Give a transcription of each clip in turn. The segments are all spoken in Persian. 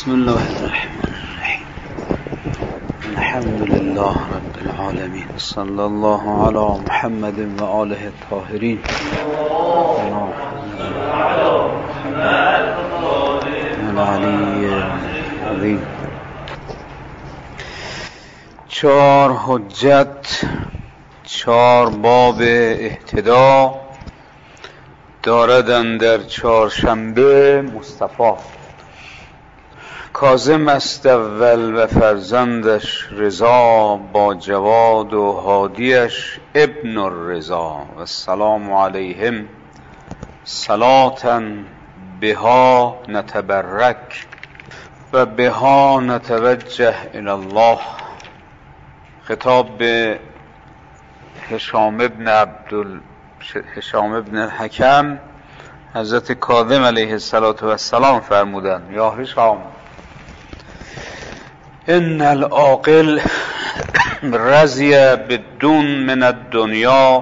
بسم الله الرحمن الرحیم. الحمد لله رب العالمین، صلی الله علی محمد و آله الطاهرین العلی العظیم. 4 حجت، 4 باب اهتدا داردن در 4شنبه مصطفی. کاظم است اول و فرزندش رضا، با جواد و هادیش ابن الرضا. و السلام علیهم صلاة بها نتبرک و بها نتوجه الی الله. خطاب به هشام ابن الحکم حضرت کاظم علیه السلام فرمودند: یا هشام، ان العاقل رضی بدون من الدنیا،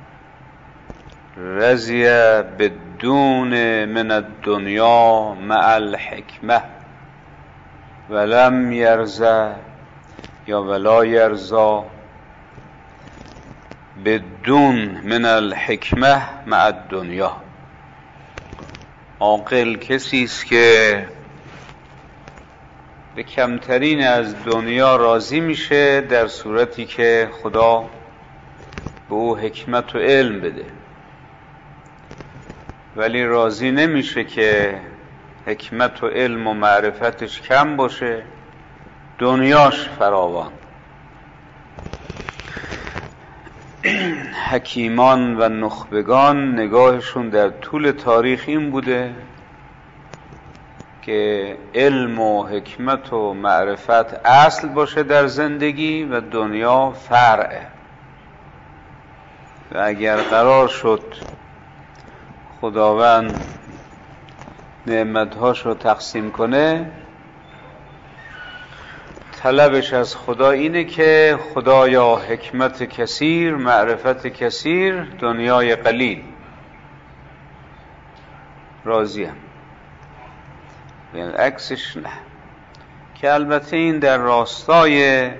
رضی بدون من الدنیا مع الحکمه ولم یرضى یا ولا یرضى بدون من الحکمه مع الدنیا. عاقل کسی است که به کمترین از دنیا راضی میشه در صورتی که خدا به او حکمت و علم بده، ولی راضی نمیشه که حکمت و علم و معرفتش کم باشه، دنیاش فراوان. حکیمان و نخبگان نگاهشون در طول تاریخ این بوده که علم و حکمت و معرفت اصل باشه در زندگی و دنیا فرعه. و اگر قرار شد خداوند نعمتهاش رو تقسیم کنه، طلبش از خدا اینه که خدایا حکمت کثیر، معرفت کثیر، دنیای قلیل. راضیم. عکسش نه، که البته این در راستای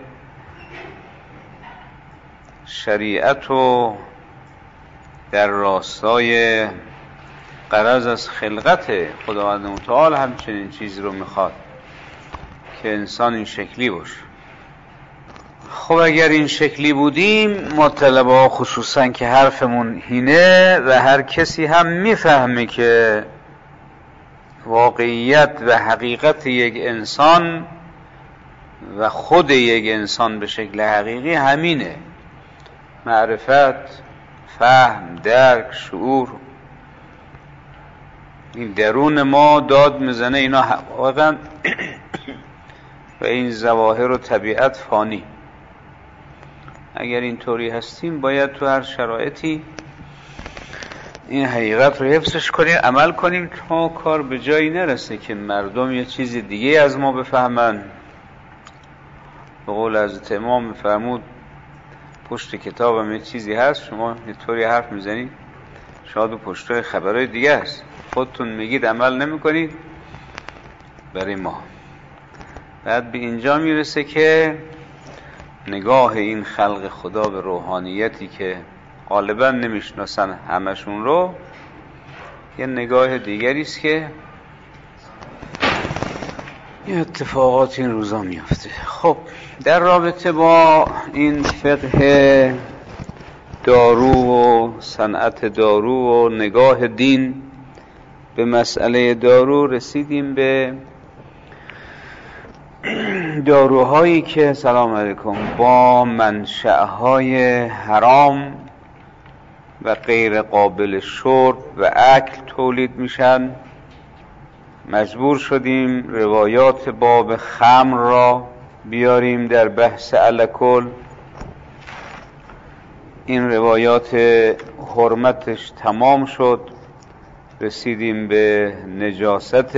شریعت و در راستای غرض از خلقت خداوند متعال همچنین چیزی رو میخواد که انسان این شکلی باشه. خب اگر این شکلی بودیم، ما طلبه ها خصوصا که حرفمون اینه و هر کسی هم میفهمه که واقعیت و حقیقت یک انسان و خود یک انسان به شکل حقیقی همینه: معرفت، فهم، درک، شعور. این درون ما داد میزنه اینا واقعا و این ظواهر و طبیعت فانی. اگر اینطوری هستیم باید تو هر شرایطی این حقیقت رو حفظش کنیم، عمل کنیم تا کار به جایی نرسه که مردم یه چیز دیگه از ما بفهمن. به قول حضرت امام میفرمود پشت کتابم یه چیزی هست، شما اینطوری حرف میزنید شاید و پشت خبرهای دیگه هست، خودتون میگید عمل نمی کنید برای ما. بعد به اینجا میرسه که نگاه این خلق خدا به روحانیتی که غالبا نمیشناسن همشون رو، یه نگاه دیگری است که یه اتفاقات این روزا میفته. خب در رابطه با این فقه دارو و صنعت دارو و نگاه دین به مسئله دارو رسیدیم به داروهایی که سلام علیکم با منشأهای حرام و غیر قابل شرب و اکل تولید میشن. مجبور شدیم روایات باب خمر را بیاریم در بحث الکل. این روایات حرمتش تمام شد، رسیدیم به نجاست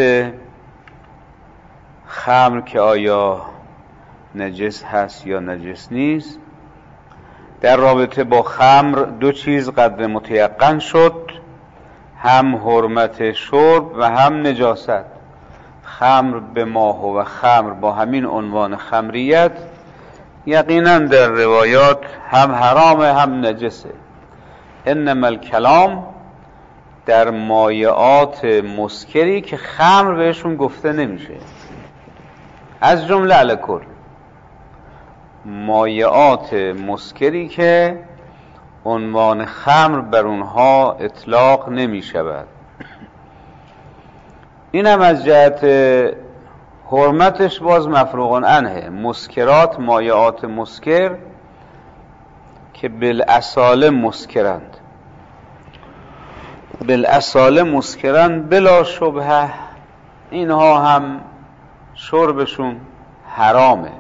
خمر که آیا نجس هست یا نجس نیست. در رابطه با خمر 2 چیز قدر متیقن شد: هم حرمت شرب و هم نجاست. خمر به ما هو خمر با همین عنوان خمریت یقینا در روایات هم حرامه هم نجسه. انما الکلام در مایعات مسکری که خمر بهشون گفته نمیشه، از جمله الکل، مایعات مسکری که عنوان خمر بر اونها اطلاق نمی شود. این هم از جهت حرمتش باز مفروغ عنه. مسکرات، مایعات مسکر که بالاصاله مسکرند، بالاصاله مسکرند بلا شبهه، اینها هم شربشون حرامه.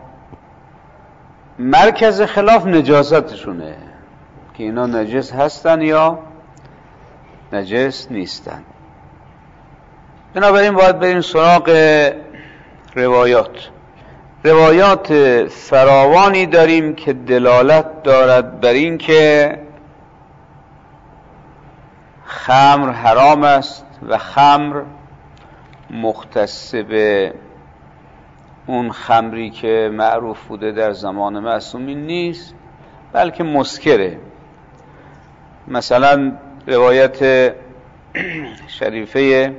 مرکز خلاف نجاستشونه که اینا نجس هستن یا نجس نیستن. بنابراین باید بریم سراغ روایات فراوانی داریم که دلالت دارد بر این که خمر حرام است و خمر مختص به اون خمری که معروف بوده در زمان معصومین نیست، بلکه مسکره. مثلا روایت شریفه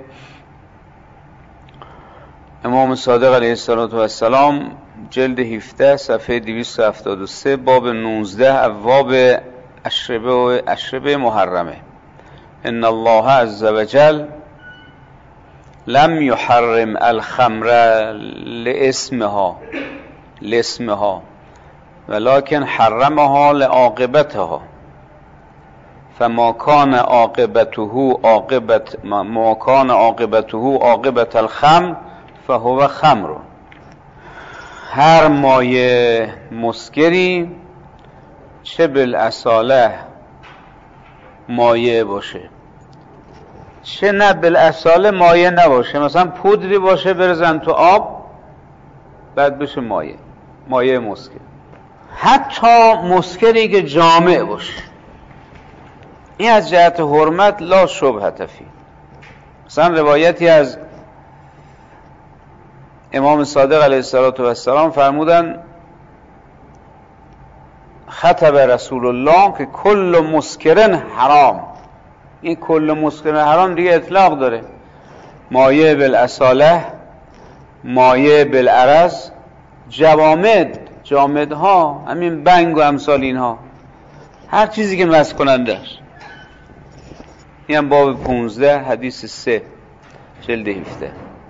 امام صادق علیه السلام جلد 17 صفحه 273 باب 19 ابواب اشربه محرمه: ان الله عز وجل لم يحرم الخمر لاسمها ولكن حرمها لعاقبتها فما كان عاقبته عاقبة الخمر فهو خمر. هر مایه مسکری چه بالاصاله مایه باشه چه نه بالاصاله مایه نباشه، مثلا پودری باشه برزن تو آب بعد بشه مایه مسکر، حتی مسکری که جامع باشه، این از جهت حرمت لا شبهة فیه. مثلا روایتی از امام صادق علیه السلام فرمودن خطب رسول الله که کل مسکرن حرام. این کل مسکرن حرام دیگه اطلاق داره، مایه بالاصاله، مایه بالعرض، جامدها، همین بنگ و امثال اینها، هر چیزی که مست کننده است. این هم باب 15 حدیث 3 جلد 17.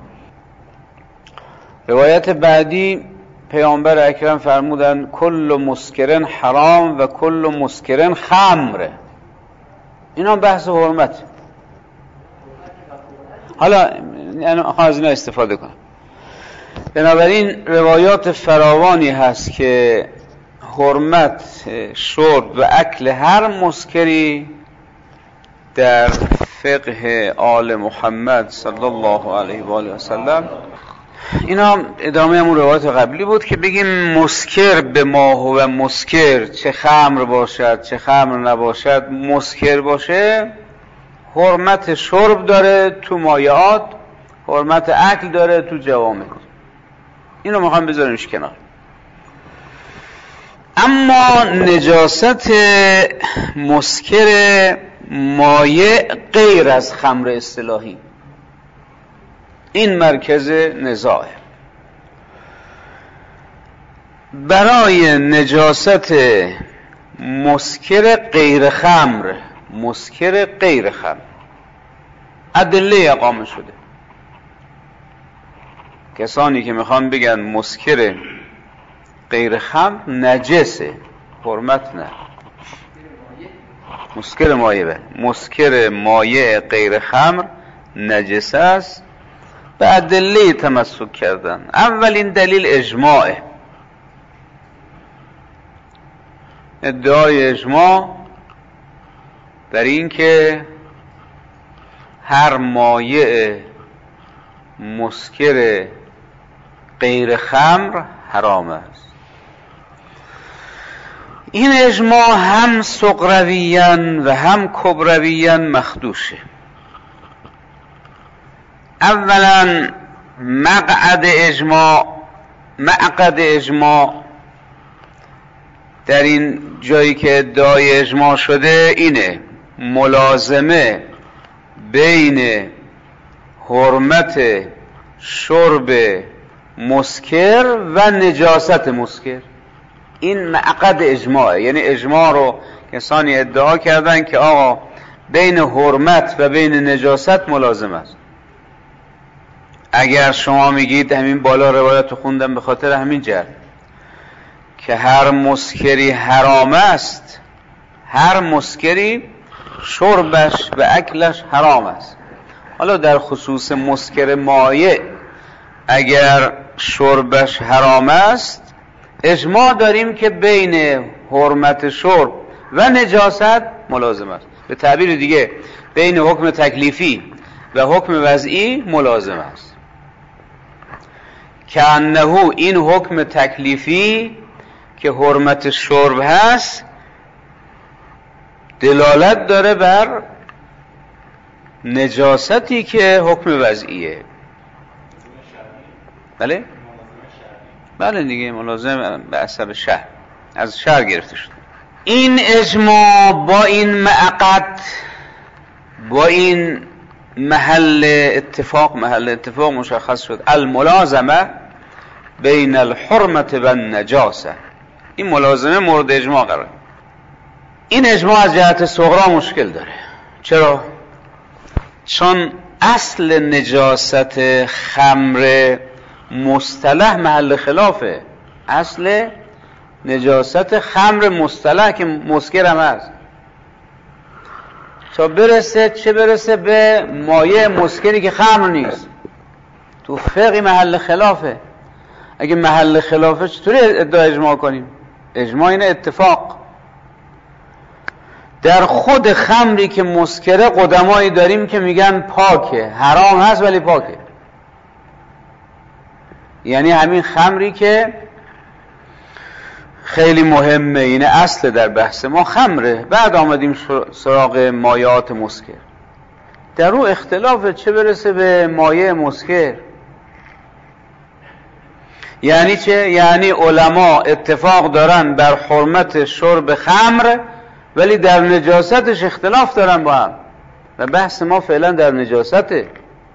روایت بعدی پیامبر اکرم فرمودن کل مسکرن حرام و کل مسکرن خمر. اینا بحث حرمت. حالا از اینا استفاده کنم. بنابراین روایات فراوانی هست که حرمت شرب و اکل هر مسکری در فقه آل محمد صلی الله علیه و آله و سلم. اینا ادامه همون روایت قبلی بود که بگیم مسکر به ما هو مسکر، چه خمر باشد چه خمر نباشد، مسکر باشه حرمت شرب داره تو مایعات، حرمت اکل داره تو جوامع. اینو میخوام بذاریمش کنار. اما نجاست مسکر مایع غیر از خمر اصطلاحی، این مرکز نزاعه. برای نجاست مسکر غیر خمر ادله اقامه شده. کسانی که میخوان بگن مسکر غیر خمر نجسه، حرمت نه. مسکر مایع غیر خمر نجس است، به ادله تمسک کردن. اولین دلیل اجماعه، ادعای اجماع در این که هر مایع مسکر غیر خمر حرام است. این اجماع هم صغرویاً و هم کبرویاً مخدوشه. اولا معقد اجماع در این جایی که ادعای اجماع شده اینه: ملازمه بین حرمت شرب مسکر و نجاست مسکر. این معقد اجماعه، یعنی اجماع رو کسانی ادعا کردن که آقا بین حرمت و بین نجاست ملازم است. اگر شما میگید همین بالا روایت رو خوندم به خاطر همین جهت که هر مسکری حرام است، هر مسکری شربش و اکلش حرام است. حالا در خصوص مسکر مایع اگر شربش حرام است، اجماع داریم که بین حرمت شرب و نجاست ملازم است. به تعبیر دیگه بین حکم تکلیفی و حکم وضعی ملازم است. که انه این حکم تکلیفی که حرمت شرب هست دلالت داره بر نجاستی که حکم وضعیه. بله؟ بله دیگه، ملازم به حسب شرع، از شرع گرفته شده. این اجماع با این معقد، با این محل اتفاق مشخص شد: الملازمه بین الحرمت و النجاسه. این ملازمه مورد اجماع قرار. این اجماع از جهت صغرا مشکل داره. چرا؟ چون اصل نجاست خمر مصطلح محل خلافه. اصل نجاست خمر مصطلح که مسکر هم هست، تا برسه چه برسه به مایع مسکری که خمر نیست، تو فقه محل خلافه. اگه محل خلافه چطوری ادعا اجماع کنیم؟ اجماع اینه اتفاق. در خود خمری که مسکره قدمایی داریم که میگن پاکه، حرام هست ولی پاکه. یعنی همین خمری که خیلی مهمه، اینه اصل در بحث ما خمره، بعد آمدیم سراغ مایعات مسکر. در رو اختلافه، چه برسه به مایع مسکر. یعنی چه؟ یعنی علما اتفاق دارن بر حرمت شرب خمر ولی در نجاستش اختلاف دارن با هم، و بحث ما فعلا در نجاسته.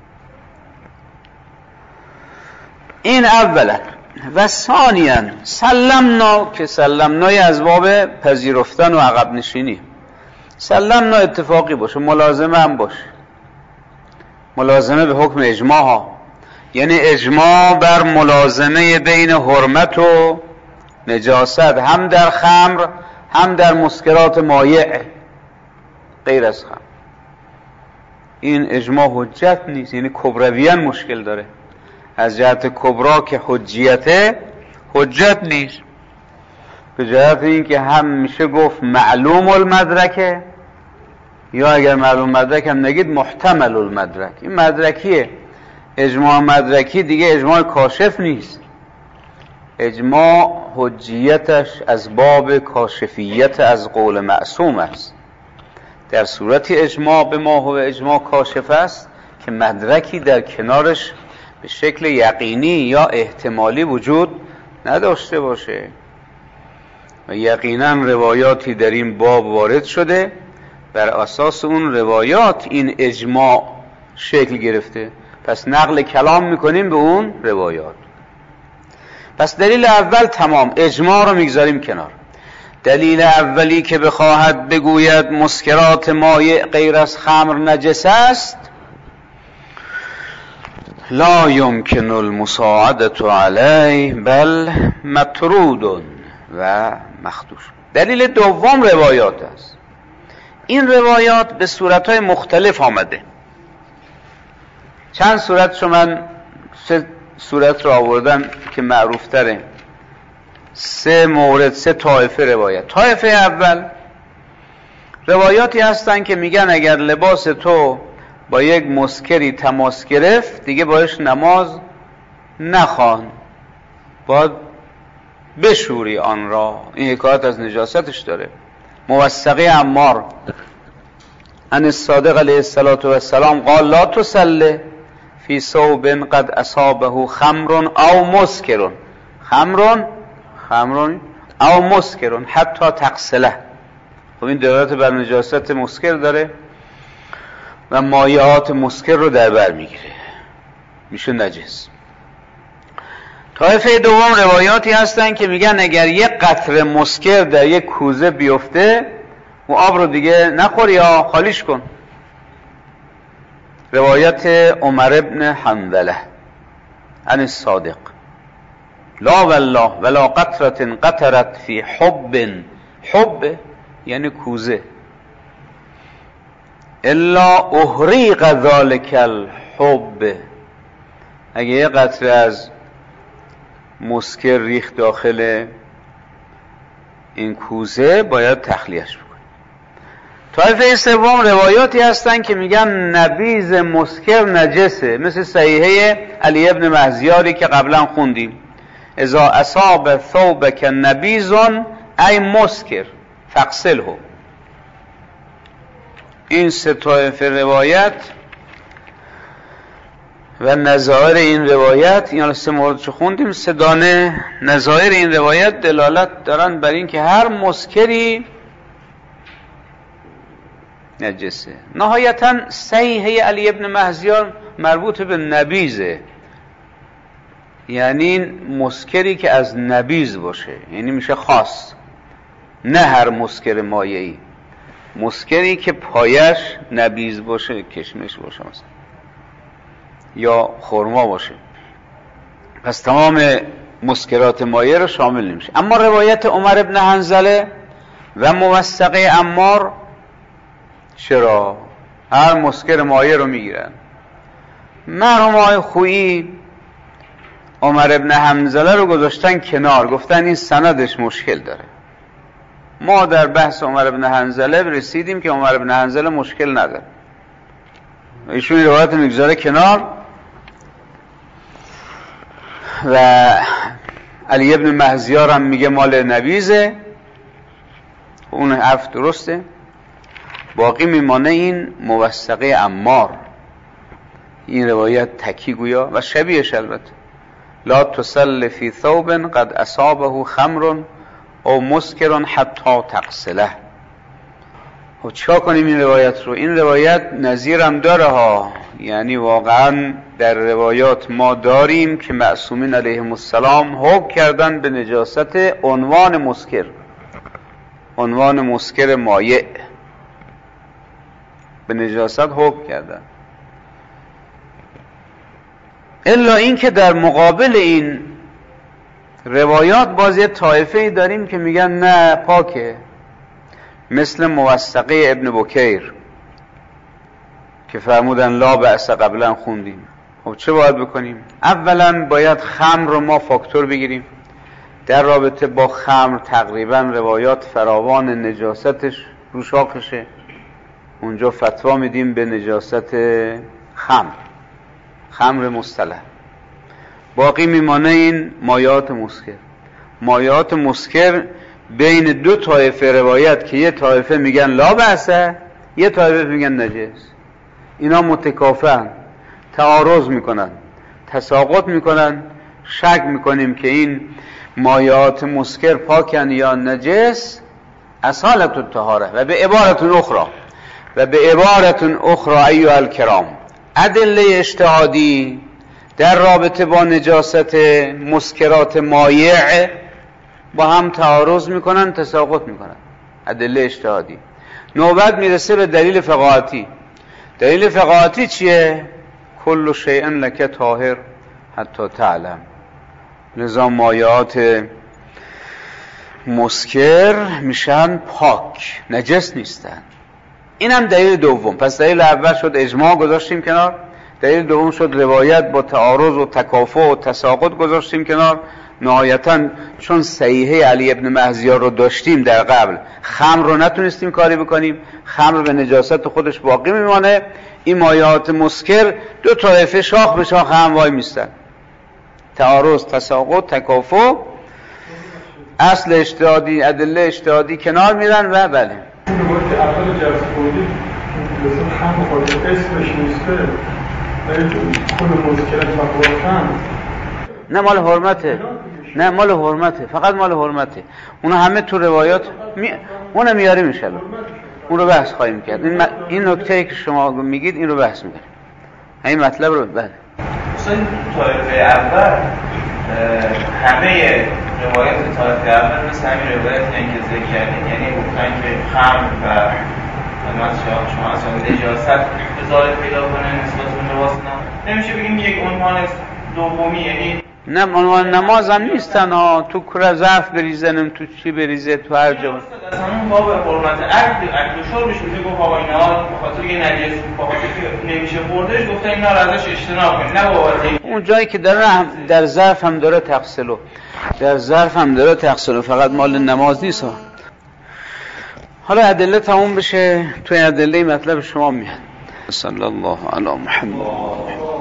این اولا. و ثانیاً سلمنا، که سلمنای از باب پذیرفتن و عقب نشینی. سلمنا اتفاقی باشه، ملازمه هم باشه، ملازمه به حکم اجماع ها، یعنی اجماع بر ملازمه بین حرمت و نجاست، هم در خمر هم در مسکرات مایع غیر از خمر. این اجماع حجت نیست، یعنی کبرویان مشکل داره. از جهت کبرا که حجت نیست، به جهت این که هم میشه گفت معلوم المدرکه، یا اگر معلوم مدرک هم نگید محتمل المدرک. این مدرکیه. اجماع مدرکی دیگه اجماع کاشف نیست. اجماع حجیتش از باب کاشفیت از قول معصوم است. در صورتی اجماع به ما هو اجماع کاشف است که مدرکی در کنارش به شکل یقینی یا احتمالی وجود نداشته باشه. و یقینا روایاتی در این باب وارد شده، بر اساس اون روایات این اجماع شکل گرفته، پس نقل کلام میکنیم به اون روایات. پس دلیل اول تمام، اجماع رو میگذاریم کنار. دلیل اولی که بخواهد بگوید مسکرات مایع غیر از خمر نجس است، لا يمكن المساعدة علیه بل مطرود و مخدوش. دلیل دوم روایات است. این روایات به صورتهای مختلف آمده. چند صورتشو من 3 صورت رو آوردم که معروف تره. 3 مورد، 3 طایفه روایت. طایفه اول روایاتی هستن که میگن اگر لباس تو با یک مسکری تماس گرفت دیگه باش نماز نخوان، باید بشوری آن را. این حکایت از نجاستش داره. موثقه عمار عن الصادق علیه السلام قال لا تصلی فی ثوب قد اصابه خمر او مسکر، خمر او مسکر حتی تغسله. خب این دلالت بر نجاست مسکر داره و مایعات مسکر رو در بر میگیره، میشه نجس. طایفه دوم روایاتی هستن که میگن اگر یک قطره مسکر در یک کوزه بیفته و آب رو دیگه نخوری یا خالیش کن. روایت عمر ابن حنظله عن الصادق لا والله ولا قطرة قطرت فی حب یعنی کوزه الا احریق ذلک الحب، اگه یه قطره از مسکر ریخت داخل این کوزه باید تخلیهش بکنی. طایفه سوم روایاتی هستن که میگن نبیذ مسکر نجسه، مثل صحیحه علی ابن مهزیاری که قبلا خوندیم اذا اصاب ثوبک نبیذ ای مسکر فاغسله. این سه طایفه روایت و نظائر این روایت، یعنی سه موردشو خوندیم، سه دانه نظائر این روایت دلالت دارن بر این که هر مسکری نجسه. نهایتا صحیحه علی ابن مهزیار مربوط به نبیذه، یعنی مسکری که از نبیذ باشه، یعنی میشه خاص، نه هر مسکر مایعی، مسکری که پایش نبیذ باشه، کشمش باشه مثلا یا خرما باشه، پس تمام مسکرات مایع رو شامل نمیشه. اما روایت عمر ابن حنظله و موثقه عمار چرا هر مسکر مایع رو میگیرن؟ مرحوم آقای خویی عمر ابن حنظله رو گذاشتن کنار، گفتن این سندش مشکل داره. ما در بحث عمر ابن حنظله رسیدیم که عمر ابن حنظله مشکل نداره، ایشون روایت میگذاره کنار و علی ابن مهزیار هم میگه مال نبیذه، اون حرف درسته. باقی میمانه این موثقه عمار، این روایت تکی گویا و شبیهش البته لا تسل فی ثوب قد اصابه خمر او مسکر حتی تغسله. خب چیکار کنیم این روایت رو؟ این روایت نظیرم داره ها، یعنی واقعا در روایات ما داریم که معصومین علیهم السلام حکم کردن به نجاست عنوان مسکر، عنوان مسکر مایع به نجاست حکم کردن. الا این که در مقابل این روایات باز یه طایفه‌ای داریم که میگن نه پاکه، مثل موثقه ابن بکیر که فرمودن لا بأس، قبلا خوندیم. خب چه باید بکنیم؟ اولا باید خمر رو ما فاکتور بگیریم. در رابطه با خمر تقریبا روایات فراوان نجاستش رو شاخشه، اونجا فتوا میدیم به نجاست خمر مصطلح. باقی میمانه این مایعات مسکر. مایعات مسکر بین دو طایفه روایت که یه طایفه میگن لا بأسه، یه طایفه میگن نجس، اینا متکافئن، تعارض میکنن، تساقط میکنن. شک میکنیم که این مایعات مسکر پاکن یا نجس. اصالت الطهاره و به عبارت اخرى ایها الکرام، ادله اجتهادی در رابطه با نجاست مسکرات مایع با هم تعارض میکنن، تساقط میکنن. ادله اجتهادی. نوبت میرسه به دلیل فقاهتی. دلیل فقاهتی چیه؟ کل شیء لک طاهر حتی تعلم. لذا مایعات مسکر میشن پاک، نجس نیستن. این هم دلیل دوم. پس دلیل اول شد اجماع گذاشتیم کنار، دلیل دوم شد روایت با تعارض و تکافؤ و تساقط گذاشتیم کنار. نهایتا چون صحیحه علی ابن مهزیار رو داشتیم در قبل، خمر رو نتونستیم کاری بکنیم، خمر به نجاست خودش باقی میمانه. این مایعات مسکر دو طایفه شاخ به شاخ هم وای میستن، تعارض، تساقط، تکافؤ، اصل اجتهادی، ادله اجتهادی کنار میرن و بله. اول جلسه بودیم مثلا خمر خود اسمش مسکره، ولی بعد جلسه بعدی که دیگه خمر مسکر شد، دیگه اصلا خمر مسکر نه مال حرمته، نه مال حرمته، فقط مال حرمته. اونا همه تو روایات اون میاره میشه، اون رو بحث خواهیم کرد. این نکته که شما میگید این رو بحث میکنیم، این مطلب رو بعد. مثلا طایفه اول همه روایات طایفه اول مثل همین روایتی که ذکر کردیم، یعنی گفتن که خمر و شما اصلا نجاست بذاره پیدا کنه نسبت اون لباس نمیشه بگیم یک عنوان دومی، یعنی نه عنوان نماز هم نیستن ها، تو کره ظرف بریزن، تو چی بریزه، تو هر جا. از همون باب حرمت اکل و شربش میشه گفت آقا اینا به خاطر یه نجس، به خاطر که نمیشه خوردش، گفتن اینا رو ازش اجتناب کنید، نه بابت اون جایی که در ظرف هم داره تغسلو، در ظرف هم داره تغسلو، فقط مال نماز نیست ها. حالا ادله تموم بشه، تو ادله مطلب شما میاد. صلی الله علی محمد.